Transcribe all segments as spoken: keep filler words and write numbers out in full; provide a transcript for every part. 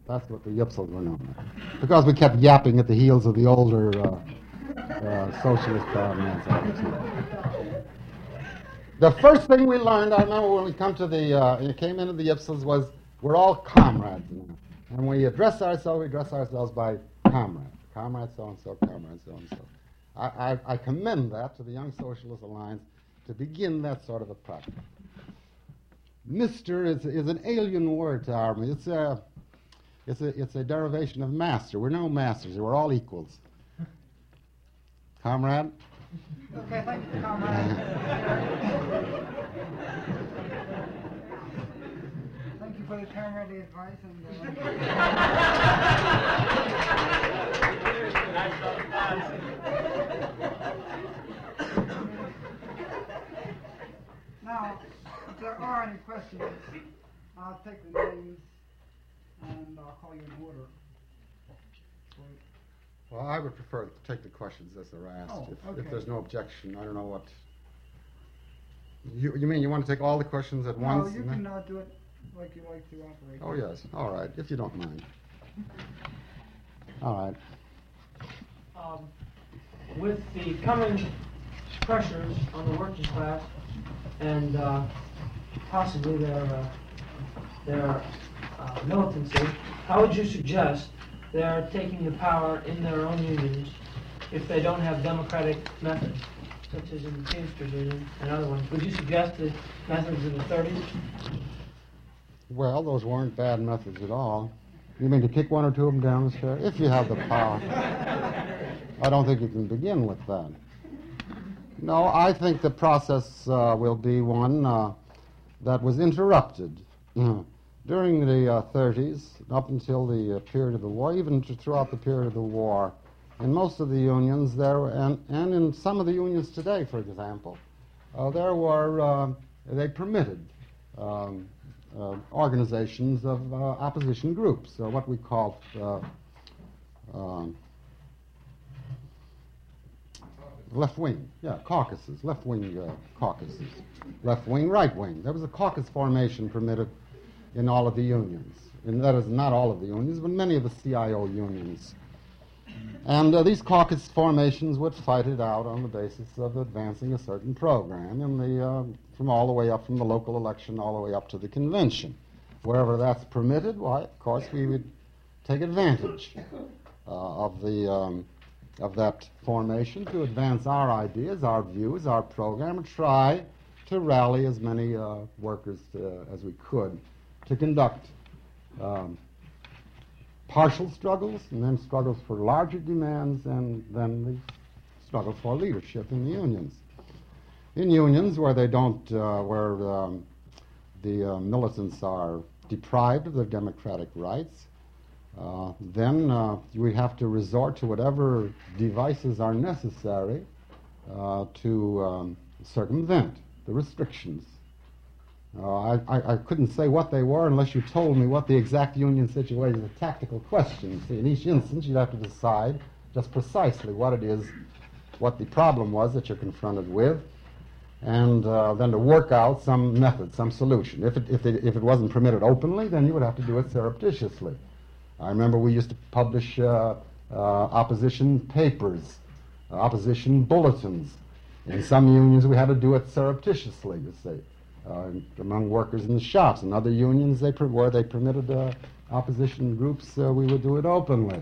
That's what the Yipsels were known as. Because we kept yapping at the heels of the older uh, uh, socialist men. The first thing we learned, I remember when we come to the, uh, came into the Yipsels, was we're all comrades now. And when we address ourselves, we address ourselves by comrade. Comrade so-and-so, comrade so-and-so. I, I, I commend that to the Young Socialist Alliance to begin that sort of a practice. Mister is, is an alien word to our, it's a, it's, a, it's a derivation of master. We're no masters, we're all equals. Comrade? Okay, thank you, comrade. Thank you for the comrade advice. And, uh... Now, if there are any questions, I'll take the names and I'll call you in order. Well, I would prefer to take the questions as they're asked. Oh, if, okay. if there's no objection, I don't know what... You, you mean you want to take all the questions at No, once? you and can then- uh, do it like you like to operate. Oh, yes. All right, if you don't mind. All right. Um, with the coming pressures on the working class and uh, possibly their uh, their uh, militancy, how would you suggest they're taking the power in their own unions if they don't have democratic methods, such as in the Teamsters Union and other ones? Would you suggest the methods of the thirties? Well, those weren't bad methods at all. You mean to kick one or two of them down the stairs? If you have the power. I don't think you can begin with that. No, I think the process uh, will be one uh, that was interrupted uh, during the uh, thirties, up until the uh, period of the war, even to throughout the period of the war. In most of the unions there, were, and, and in some of the unions today, for example, uh, there were, uh, they permitted um, uh, organizations of uh, opposition groups, or what we call uh, uh, left wing, yeah, caucuses, left wing uh, caucuses, left wing, right wing. There was a caucus formation permitted in all of the unions. And that is not all of the unions, but many of the C I O unions. And uh, these caucus formations would fight it out on the basis of advancing a certain program in the, uh, from all the way up from the local election all the way up to the convention. Wherever that's permitted, why, of course, we would take advantage uh, of the um, of that formation to advance our ideas, our views, our program, and try to rally as many uh, workers uh, as we could to conduct um, partial struggles, and then struggles for larger demands, and then the struggle for leadership in the unions. In unions where they don't, uh, where um, the uh, militants are deprived of their democratic rights, uh, then uh, we have to resort to whatever devices are necessary uh, to um, circumvent the restrictions. Uh, I, I, I couldn't say what they were unless you told me what the exact union situation is. A tactical question. See, in each instance, you'd have to decide just precisely what it is, what the problem was that you're confronted with, and uh, then to work out some method, some solution. If it, if, it, if it wasn't permitted openly, then you would have to do it surreptitiously. I remember we used to publish uh, uh, opposition papers, uh, opposition bulletins. In some unions, we had to do it surreptitiously, you see. Uh, among workers in the shops. In other unions, they per- where they permitted uh, opposition groups, uh, we would do it openly,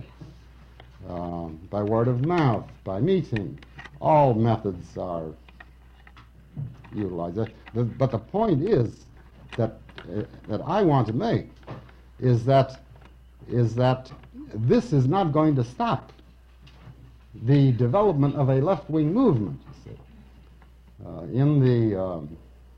um, by word of mouth, by meeting. All methods are utilized. Uh, the, but the point is that uh, that I want to make is that is that this is not going to stop the development of a left-wing movement. You see, uh, in the um,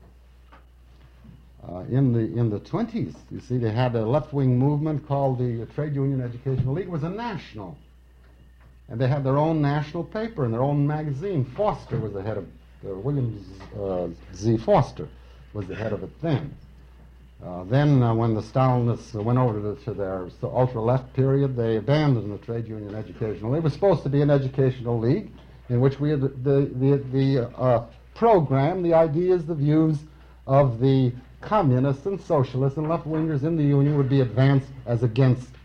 Uh, in the in the twenties, you see, they had a left-wing movement called the Trade Union Educational League. It was a national, and they had their own national paper and their own magazine. Foster was the head of uh, William uh, Z. Foster was the head of it then. Uh, then, uh, when the Stalinists went over to, the, to their so ultra-left period, they abandoned the Trade Union Educational League. It was supposed to be an educational league in which we had the the the, the uh, program, the ideas, the views of the communists and socialists and left-wingers in the union would be advanced as against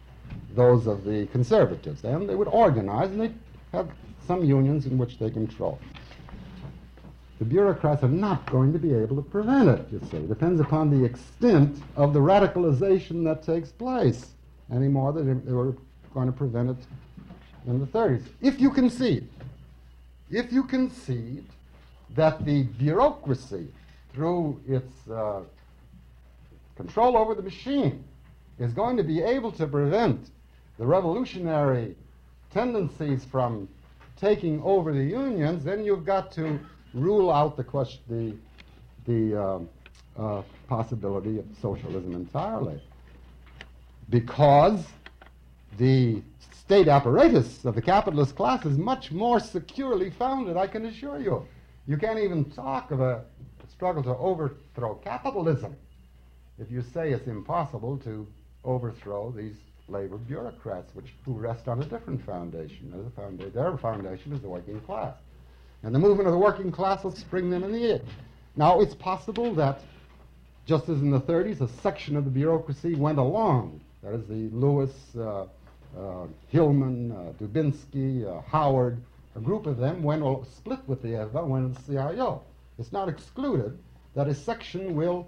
those of the conservatives. And they would organize, and they have some unions in which they control. The bureaucrats are not going to be able to prevent it, you see. It depends upon the extent of the radicalization that takes place, any more than they were going to prevent it in the thirties. If you concede, if you concede that the bureaucracy, through its uh, control over the machine, is going to be able to prevent the revolutionary tendencies from taking over the unions, then you've got to rule out the question, the the uh, uh, possibility of socialism entirely, because the state apparatus of the capitalist class is much more securely founded, I can assure you. You can't even talk of a struggle to overthrow capitalism if you say it's impossible to overthrow these labor bureaucrats, which who rest on a different foundation. Their foundation, their foundation is the working class. And the movement of the working class will spring them in the ear. Now, it's possible that, just as in the thirties, a section of the bureaucracy went along. That is the Lewis, uh, uh, Hillman, uh, Dubinsky, uh, Howard, a group of them went all, split with the E V A, went to the C I O. It's not excluded that a section will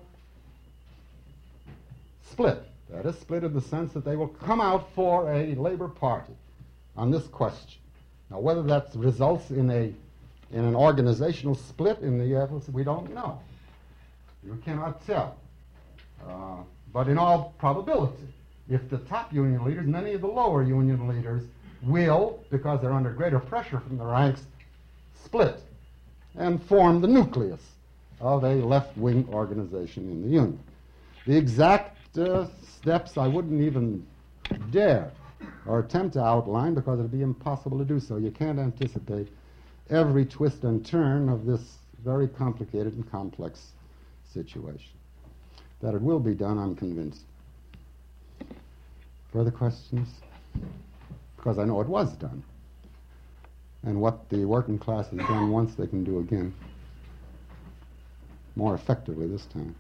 split. That is, split in the sense that they will come out for a labor party on this question. Now, whether that results in a in an organizational split in the E V A, we don't know. You cannot tell. Uh, but in all probability, if the top union leaders, many of the lower union leaders will, because they're under greater pressure from the ranks, split and form the nucleus of a left-wing organization in the union. The exact uh, steps I wouldn't even dare or attempt to outline, because it would be impossible to do so. You can't anticipate every twist and turn of this very complicated and complex situation. That it will be done, I'm convinced. Further questions? Because I know it was done. And what the working class has done once, they can do again. More effectively this time.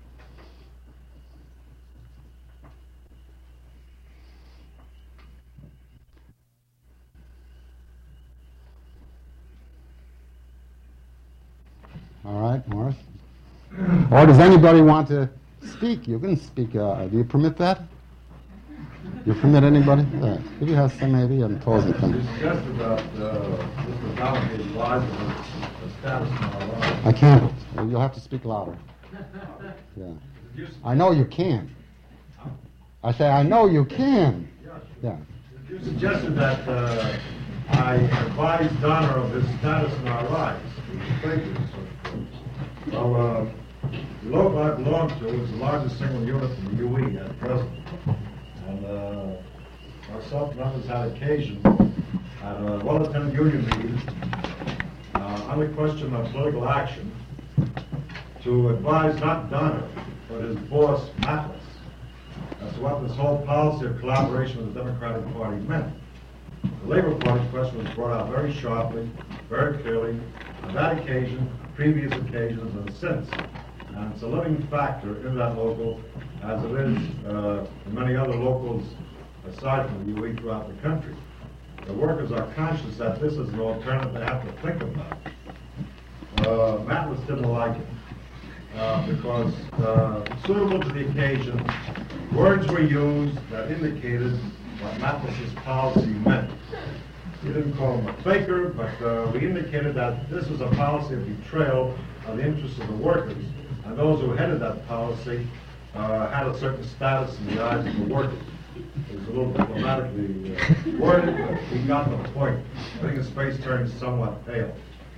All right, Morris. Or does anybody want to speak? You can speak. Uh, do you permit that? You permit anybody? Yeah. If you have some, maybe, and pose it. You suggested about uh, Mister Donald's lives and the status of our lives. I can't. You'll have to speak louder. Yeah. I know you can. I say, I know you can. Yeah. You suggested that uh, I advised Donner of his status in our lives. Thank you. Well, uh, the local I belong to is the largest single unit in the U E at present. And uh, myself and others had occasion at a well-attended union meeting uh, on the question of political action to advise not Donner, but his boss, Matlis, as to what this whole policy of collaboration with the Democratic Party meant. The Labor Party question was brought out very sharply, very clearly, on that occasion, previous occasions, and since. And it's a living factor in that local, as it is uh, in many other locals aside from the U E throughout the country. The workers are conscious that this is an alternative they have to think about. Uh, Matlis didn't like it uh, because uh, suitable to the occasion, words were used that indicated what Matlis's policy meant. We didn't call him a faker, but uh, we indicated that this was a policy of betrayal of the interests of the workers, and those who headed that policy uh, had a certain status in the eyes of the workers. It was a little diplomatically uh, worded, but he got the point. I think his face turned somewhat pale.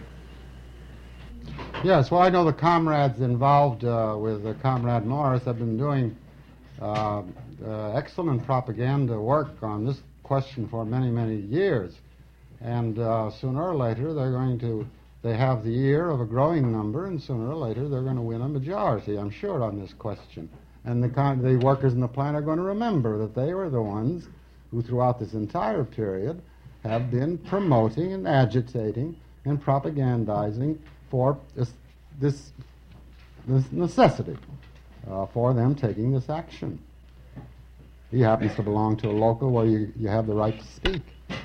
Yes, well, I know the comrades involved uh, with uh, Comrade Morris have been doing uh, uh, excellent propaganda work on this question for many, many years. And uh, sooner or later, they're going to, they have the ear of a growing number, and sooner or later, they're going to win a majority, I'm sure, on this question. And the, con- the workers in the plant are going to remember that they were the ones who, throughout this entire period, have been promoting and agitating and propagandizing for this, this, this necessity uh, for them taking this action. He happens to belong to a local where you, you have the right to speak.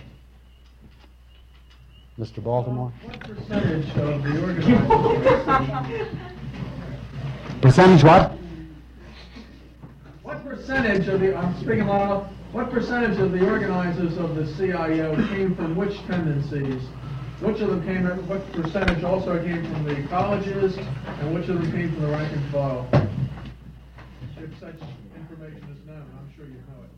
Mister Baltimore? What percentage of the organizers? Percentage what? What percentage of the, I'm speaking loud, what percentage of the organizers of the C I O came from which tendencies? Which of them came, what percentage also came from the colleges, and which of them came from the rank and file? If such information is known, I'm sure you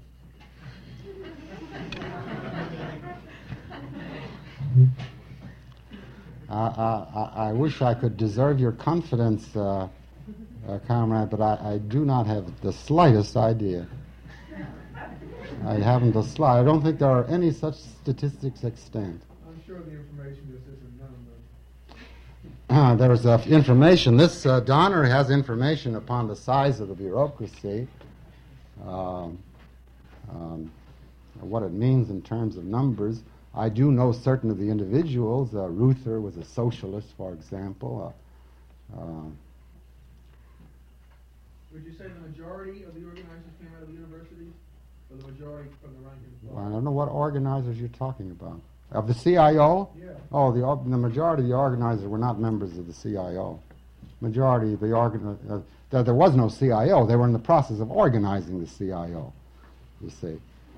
know it. I, I, I wish I could deserve your confidence, uh, uh, comrade, but I, I do not have the slightest idea. I haven't the slight. I don't think there are any such statistics extant. I'm sure the information just isn't known, though. Uh, there's uh, information. This uh, Donner has information upon the size of the bureaucracy, um, um, what it means in terms of numbers. I do know certain of the individuals. Uh, Reuther was a socialist, for example. Uh, uh, Would you say the majority of the organizers came out of the universities, or the majority from the rank and I file? don't know what organizers you're talking about. Of the C I O? Yeah. Oh, the, the majority of the organizers were not members of the C I O. Majority of the organ uh, there, there was no C I O. They were in the process of organizing the C I O, you see.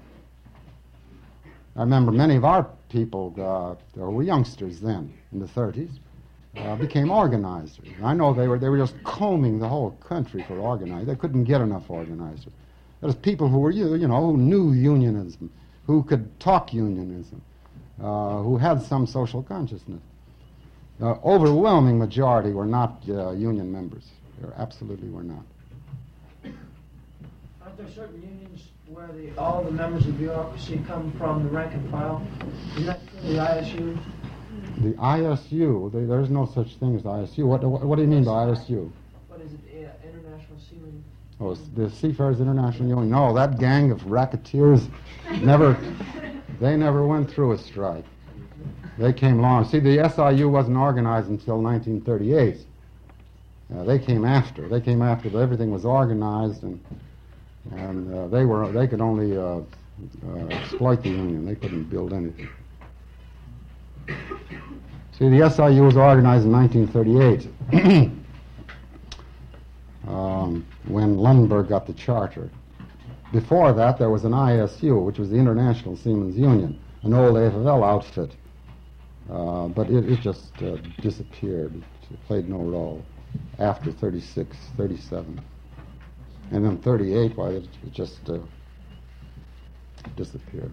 I remember many of our people, uh, who were youngsters then, in the thirties, uh, became organizers. I know they were they were just combing the whole country for organizers. They couldn't get enough organizers. There was people who were, you you know, who knew unionism, who could talk unionism, uh, who had some social consciousness. Uh, overwhelming majority were not uh, union members. They absolutely were not. Aren't there certain unions where the, all the members of the bureaucracy come from the rank and file? Isn't that true, the I S U? The I S U, there, there's no such thing as I S U. What, what, what do you mean by I S U? What is it, uh, International Seamen? Oh, it's the Seafarers International Union. No, that gang of racketeers never, they never went through a strike. They came along. See, the S I U wasn't organized until nineteen thirty-eight. Uh, they came after. They came after that everything was organized, and and uh, they were they could only uh, uh, exploit the union. They couldn't build anything. See, the S I U was organized in nineteen thirty-eight. um, when Lundberg got the charter. Before that, there was an I S U, which was the International Seamen's Union, an old A F L outfit. Uh, but it, it just uh, disappeared. It played no role after thirty-six, thirty-seven. And then thirty-eight, why, it, it just uh, disappeared.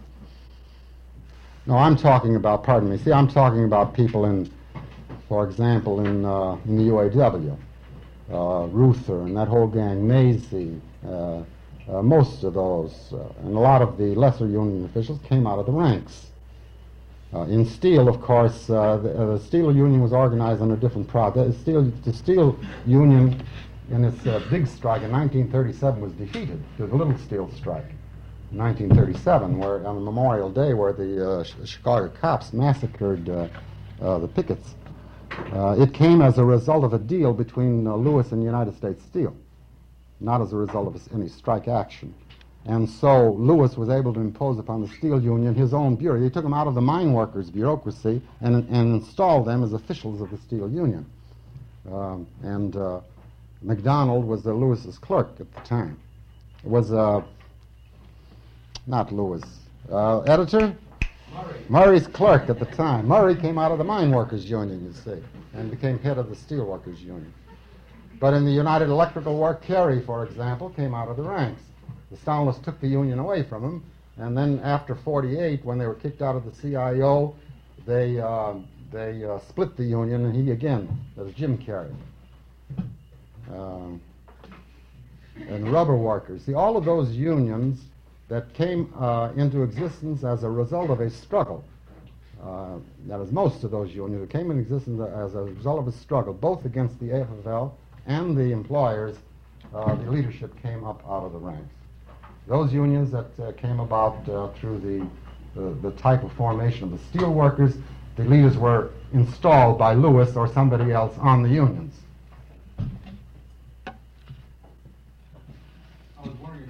No, I'm talking about, pardon me, see, I'm talking about people in, for example, in, uh, in the U A W. Uh, Reuther and that whole gang, Macy, uh, uh, most of those, uh, and a lot of the lesser union officials came out of the ranks. Uh, in steel, of course, uh, the, uh, the steel union was organized under different process. Steel, the steel union, in its uh, big strike in nineteen thirty-seven, was defeated. There was a little steel strike in nineteen thirty-seven, where on Memorial Day, where the uh, Ch- Chicago cops massacred uh, uh, the pickets. Uh, it came as a result of a deal between uh, Lewis and United States Steel, not as a result of any strike action. And so Lewis was able to impose upon the steel union his own bureau. He took them out of the mine workers' bureaucracy and, and installed them as officials of the steel union. Um, and uh, McDonald was uh, Lewis's clerk at the time. It was uh, not Lewis. Uh, editor? Murray. Murray's clerk at the time. Murray came out of the mine workers' union, you see, and became head of the steel workers' union. But in the United Electrical Work, Carey, for example, came out of the ranks. The Stalinists took the union away from him, and then after forty-eight, when they were kicked out of the C I O, they uh, they uh, split the union, and he again, that was Jim Carey. Uh, and rubber workers. See, all of those unions that came uh, into existence as a result of a struggle, uh, that is, most of those unions that came into existence as a result of a struggle, both against the A F L and the employers, uh, the leadership came up out of the ranks. Those unions that uh, came about uh, through the, the the type of formation of the steel workers, the leaders were installed by Lewis or somebody else on the unions. I was wondering if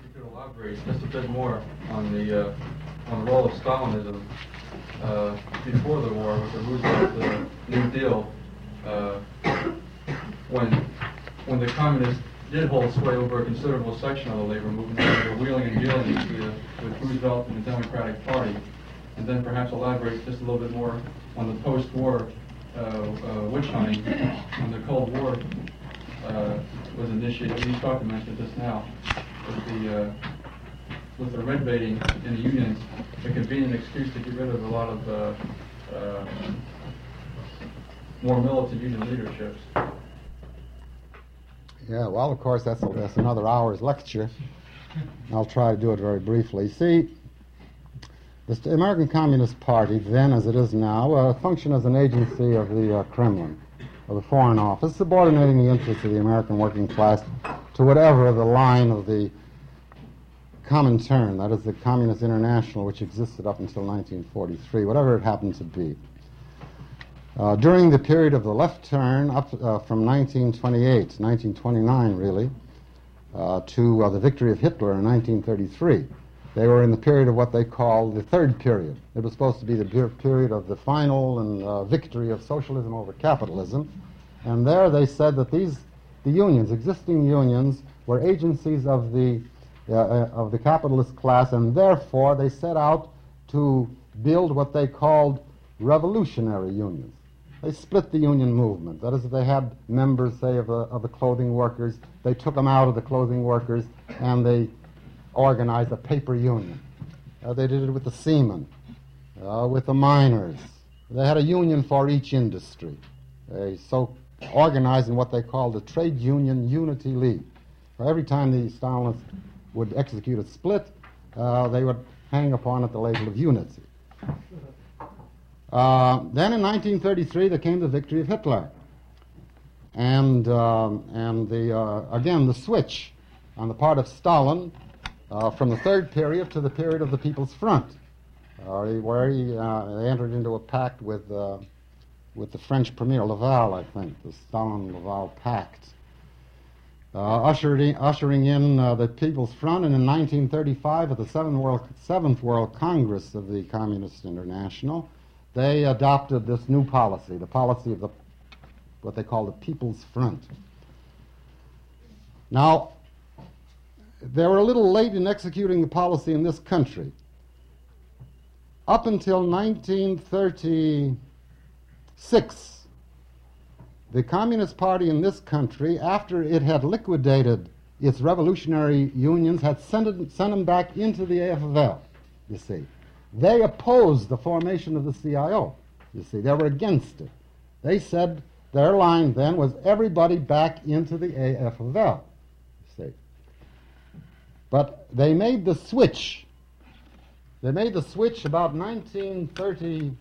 you could elaborate just a bit more on the uh, on the role of Stalinism uh, before the war with the Roosevelt uh, New Deal, uh, when when the communists did hold sway over a considerable section of the labor movement, they were wheeling and dealing with, the, with Roosevelt and the Democratic Party, and then perhaps elaborate just a little bit more on the post-war uh, uh, witch hunting when the Cold War uh, was initiated. You talked to mention this now with the uh, with the red baiting in the unions, a convenient excuse to get rid of a lot of uh, uh, more militant union leaderships. Yeah, well, of course, that's, that's another hour's lecture. I'll try to do it very briefly. See, the American Communist Party, then as it is now, uh, functioned as an agency of the uh, Kremlin, of the Foreign Office, subordinating the interests of the American working class to whatever the line of the Comintern, that is the Communist International, which existed up until nineteen forty-three, whatever it happened to be. Uh, during the period of the left turn, up uh, from nineteen twenty-eight, nineteen twenty-nine really, uh, to uh, the victory of Hitler in nineteen thirty-three, they were in the period of what they call the third period. It was supposed to be the per- period of the final and uh, victory of socialism over capitalism. And there they said that these, the unions, existing unions, were agencies of the, uh, uh, of the capitalist class, and therefore they set out to build what they called revolutionary unions. They split the union movement. That is, if they had members, say, of, uh, of the clothing workers, they took them out of the clothing workers and they organized a paper union. Uh, they did it with the seamen, uh, with the miners. They had a union for each industry. They so organized in what they called the Trade Union Unity League. For every time the Stalinists would execute a split, uh, they would hang upon it the label of unity. Uh, then in nineteen thirty-three there came the victory of Hitler. And, um, and the, uh, again, the switch on the part of Stalin uh, from the third period to the period of the People's Front, uh, where he, uh, they entered into a pact with, uh, with the French Premier Laval, I think, the Stalin-Laval Pact, uh, ushering, ushering in uh, the People's Front. And in nineteen thirty-five, at the Seventh World, Seventh World Congress of the Communist International, they adopted this new policy, the policy of the, what they call the People's Front. Now, they were a little late in executing the policy in this country. Up until nineteen thirty-six, the Communist Party in this country, after it had liquidated its revolutionary unions, had sent, it, sent them back into the A F L, you see. They opposed the formation of the C I O, you see. They were against it. They said their line then was everybody back into the A F L, you see. But they made the switch. They made the switch about nineteen thirty-seven.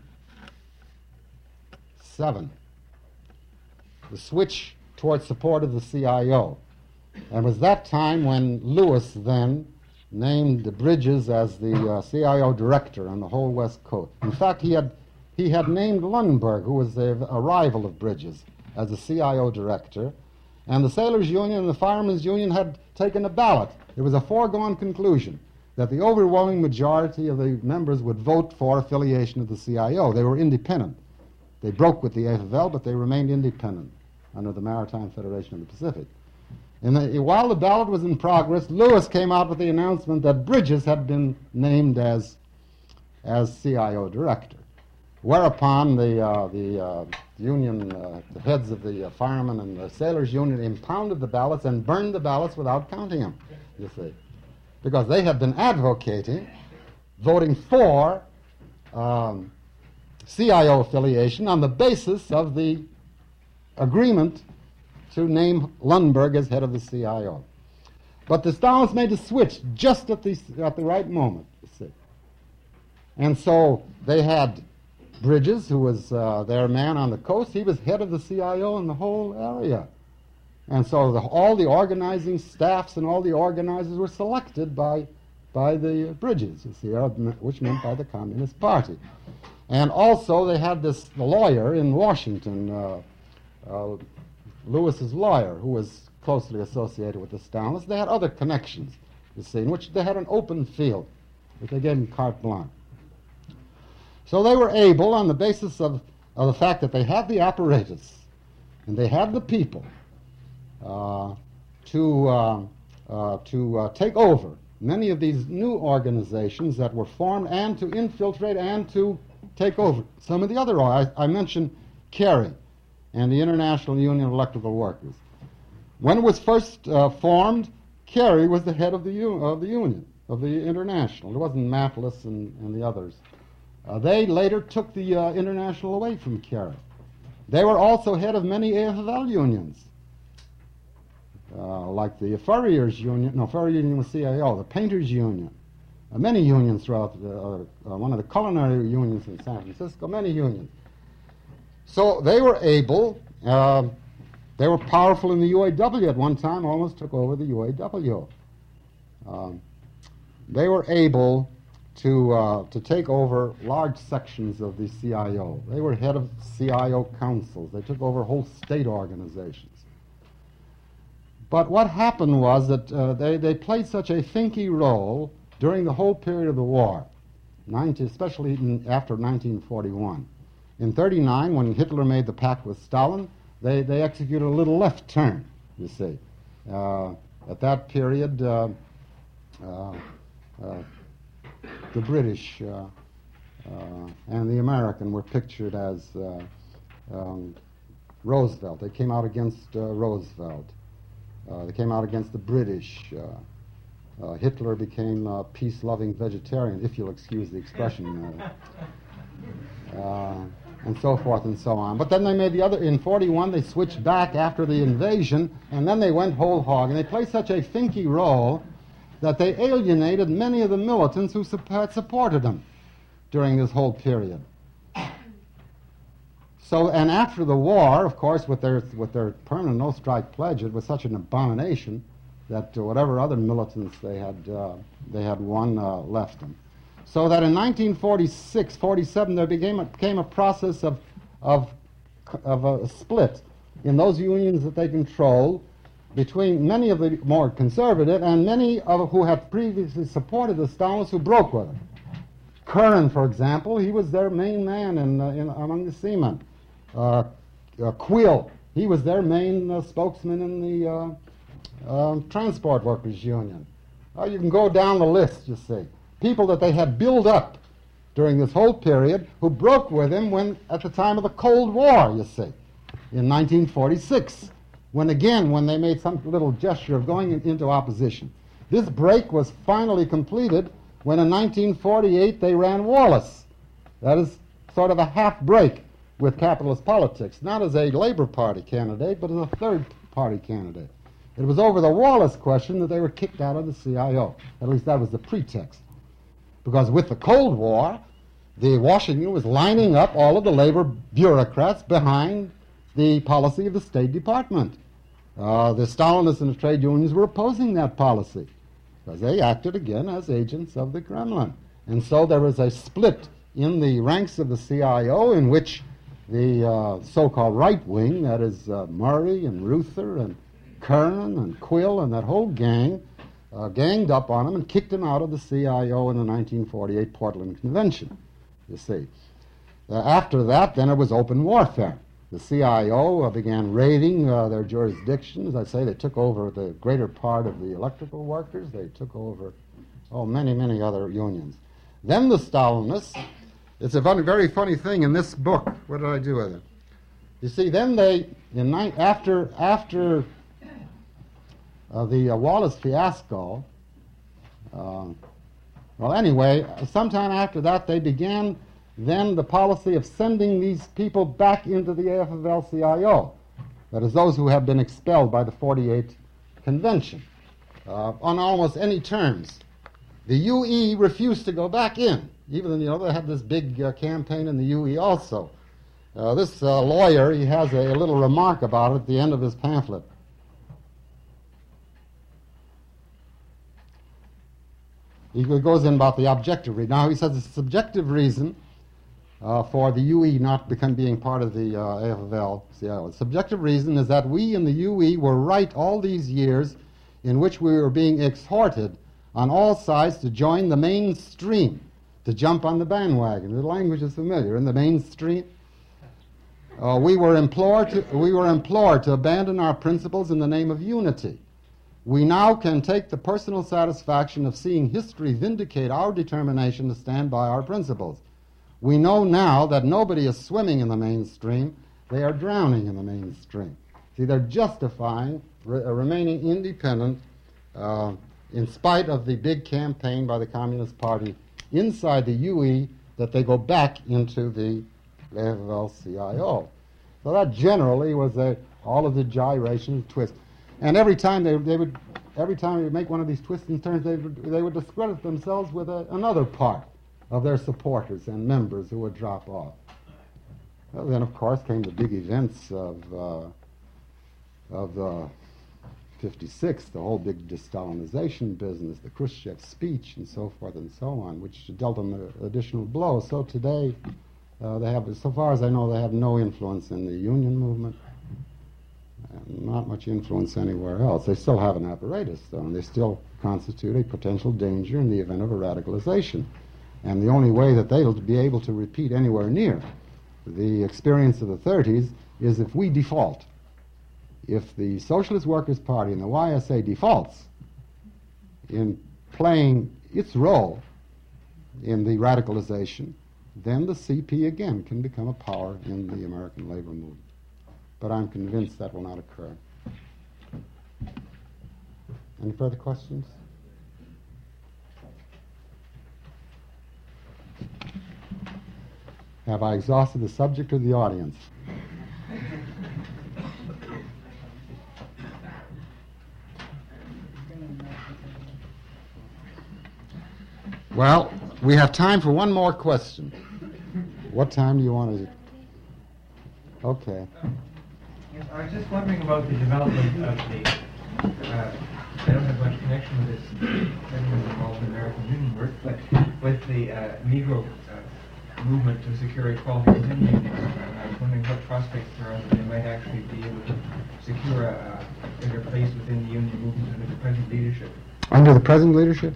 The switch towards support of the C I O. And it was that time when Lewis then named Bridges as the uh, C I O director on the whole West Coast. In fact, he had he had named Lundberg, who was a, a rival of Bridges, as the C I O director, and the Sailors' Union and the Firemen's Union had taken a ballot. It was a foregone conclusion that the overwhelming majority of the members would vote for affiliation of the C I O. They were independent. They broke with the A F L, but they remained independent under the Maritime Federation of the Pacific. And the, while the ballot was in progress, Lewis came out with the announcement that Bridges had been named as, as C I O director. Whereupon the, uh, the uh, union, uh, the heads of the uh, firemen and the sailors' union impounded the ballots and burned the ballots without counting them, you see. Because they had been advocating, voting for um, C I O affiliation on the basis of the agreement to name Lundberg as head of the C I O. But the Stalinists made a switch just at the, at the right moment, you see. And so they had Bridges, who was uh, their man on the coast. He was head of the C I O in the whole area. And so the, all the organizing staffs and all the organizers were selected by, by the Bridges, you see, which meant by the Communist Party. And also they had this lawyer in Washington, uh, uh, Lewis's lawyer, who was closely associated with the Stalinists. They had other connections. you see, in which they had an open field, which they gave them carte blanche. So they were able, on the basis of, of the fact that they had the apparatus and they had the people, uh, to, uh, uh, to uh, take over many of these new organizations that were formed and to infiltrate and to take over some of the other. I, I mentioned Carey and the International Union of Electrical Workers. When it was first uh, formed, Carey was the head of the, u- of the union, of the International. It wasn't Matlis and, and the others. Uh, they later took the uh, International away from Carey. They were also head of many A F L unions, uh, like the Furriers Union, no, Furrier Union was C I O, the Painters Union, uh, many unions throughout, the, uh, uh, one of the culinary unions in San Francisco, many unions. So they were able, uh, they were powerful in the U A W at one time, almost took over the U A W. Um, they were able to uh, to take over large sections of the C I O. They were head of C I O councils. They took over whole state organizations. But what happened was that uh, they, they played such a thinky role during the whole period of the war, nineteen, especially in, after nineteen forty-one. In thirty-nine, when Hitler made the pact with Stalin, they, they executed a little left turn, you see. Uh, at that period, uh, uh, uh, the British uh, uh, and the American were pictured as uh, um, Roosevelt. They came out against uh, Roosevelt. Uh, they came out against the British. Uh, uh, Hitler became a peace-loving vegetarian, if you'll excuse the expression, uh, uh, and so forth and so on. But then they made the other, in forty-one, they switched back after the invasion, and then they went whole hog. And they played such a thinky role that they alienated many of the militants who had supported them during this whole period. So, and after the war, of course, with their with their permanent no-strike pledge, it was such an abomination that uh, whatever other militants they had uh, they had won uh, left them. So that in nineteen forty-six, forty-seven, there became a, became a process of of of a split in those unions that they controlled between many of the more conservative and many of who had previously supported the Stalinists who broke with it. Curran, for example, he was their main man in, uh, in among the seamen. Uh, uh, Quill, he was their main uh, spokesman in the uh, uh, Transport Workers Union. Uh, you can go down the list, you see. People that they had built up during this whole period who broke with him when, at the time of the Cold War, you see, in nineteen forty-six. When again, when they made some little gesture of going in, into opposition. This break was finally completed when in nineteen forty-eight they ran Wallace. That is sort of a half break with capitalist politics, not as a Labor Party candidate, but as a third party candidate. It was over the Wallace question that they were kicked out of the C I O. At least that was the pretext. Because with the Cold War, the Washington was lining up all of the labor bureaucrats behind the policy of the State Department. Uh, the Stalinists and the trade unions were opposing that policy because they acted again as agents of the Kremlin. And so there was a split in the ranks of the C I O in which the uh, so-called right wing, that is uh, Murray and Reuther and Curran and Quill and that whole gang, uh, ganged up on him and kicked him out of the C I O in the nineteen forty-eight Portland Convention, you see. Uh, after that, then it was open warfare. The C I O uh, began raiding uh, their jurisdictions. I say they took over the greater part of the electrical workers. They took over, oh, many, many other unions. Then the Stalinists, it's a funny, very funny thing in this book. What did I do with it? You see, then they, in ni- after, after uh, the uh, Wallace fiasco, uh, well, anyway, sometime after that, they began then the policy of sending these people back into the A F L C I O. That is, those who have been expelled by the forty-eight convention uh, on almost any terms. The U E refused to go back in. Even, you know, they had this big uh, campaign in the U E also. Uh, this uh, lawyer, he has a, a little remark about it at the end of his pamphlet. He goes in about the objective reason. Now, he says the subjective reason uh, for the U E not become being part of the uh, A F L C I O. The subjective reason is that we in the U E were right all these years in which we were being exhorted on all sides to join the mainstream, to jump on the bandwagon. The language is familiar. In the mainstream, uh, we were implored to, we were implored to abandon our principles in the name of unity. We now can take the personal satisfaction of seeing history vindicate our determination to stand by our principles. We know now that nobody is swimming in the mainstream. They are drowning in the mainstream. See, they're justifying re- uh, remaining independent uh, in spite of the big campaign by the Communist Party inside the U E that they go back into the L C I O. So that generally was a, all of the gyrations, twists. And every time they, they would, every time they would make one of these twists and turns, they would, they would discredit themselves with a, another part of their supporters and members who would drop off. Well, then, of course, came the big events of uh, of the fifty-six, the whole big de-Stalinization business, the Khrushchev speech, and so forth and so on, which dealt them an additional blow. So today, uh, they have, so far as I know, they have no influence in the union movement, and not much influence anywhere else. They still have an apparatus, though, and they still constitute a potential danger in the event of a radicalization. And the only way that they'll be able to repeat anywhere near the experience of the thirties is if we default. If the Socialist Workers' Party and the Y S A defaults in playing its role in the radicalization, then the C P again can become a power in the American labor movement. But I'm convinced that will not occur. Any further questions? Have I exhausted the subject or the audience? Well, we have time for one more question. What time do you want to do? Okay. Yes, I was just wondering about the development of the, uh, I don't have much connection with this segment involved in American union work, but with the uh, Negro uh, movement to secure equality within unions. I was wondering what prospects there are that they might actually be able to secure a, a, their place within the union movement under the present leadership. Under the present leadership?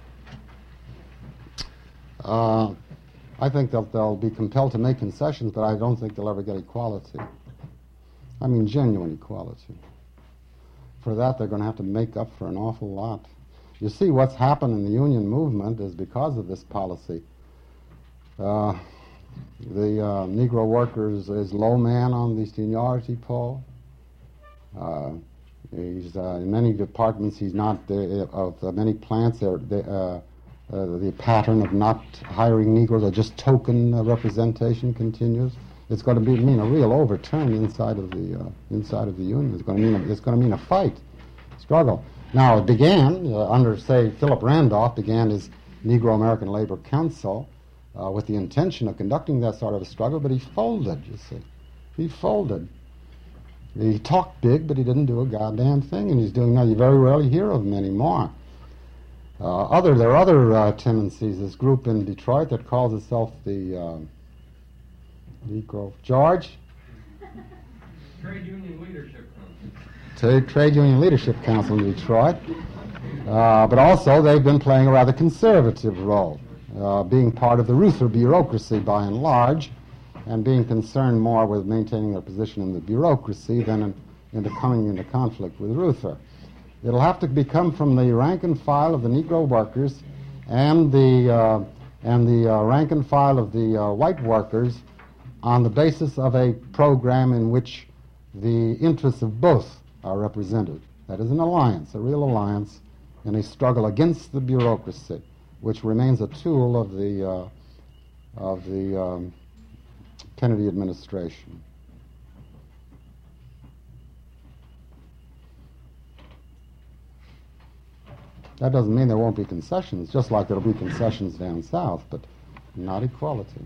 Uh, I think they'll, they'll be compelled to make concessions, but I don't think they'll ever get equality. I mean, genuine equality. For that, they're going to have to make up for an awful lot. You see, what's happened in the union movement is because of this policy. Uh, the uh, Negro workers is low man on the seniority poll. Uh, he's uh, in many departments. He's not uh, of uh, many plants. They're, they, uh, uh, the pattern of not hiring Negroes or just token uh, representation continues. It's going to be, mean a real overturn inside of the uh, inside of the union. It's going to mean a, it's going to mean a fight, struggle. Now it began uh, under, say, Philip Randolph began his Negro American Labor Council uh, with the intention of conducting that sort of a struggle, but he folded. You see, he folded. He talked big, but he didn't do a goddamn thing, and he's doing now. You very rarely hear of him anymore. Uh, other there are other uh, tendencies. This group in Detroit that calls itself the uh, Negro George. Trade Union Leadership Council. Trade, Trade Union Leadership Council in Detroit. Uh, but also they've been playing a rather conservative role, uh, being part of the Reuther bureaucracy by and large, and being concerned more with maintaining their position in the bureaucracy than in, into coming into conflict with Reuther. It'll have to become from the rank and file of the Negro workers and the uh, and the uh, rank and file of the uh, white workers on the basis of a program in which the interests of both are represented. That is an alliance, a real alliance, in a struggle against the bureaucracy, which remains a tool of the uh, of the um, Kennedy administration. That doesn't mean there won't be concessions, just like there'll be concessions down south, but not equality.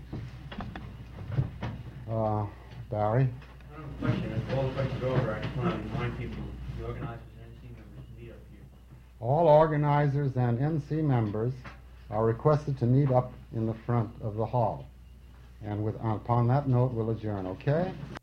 Uh, Barry? I have a question. As all the questions are over, I just want to remind people, the organizers and N C members meet up here. All organizers and N C members are requested to meet up in the front of the hall. And with, upon that note, we'll adjourn, okay?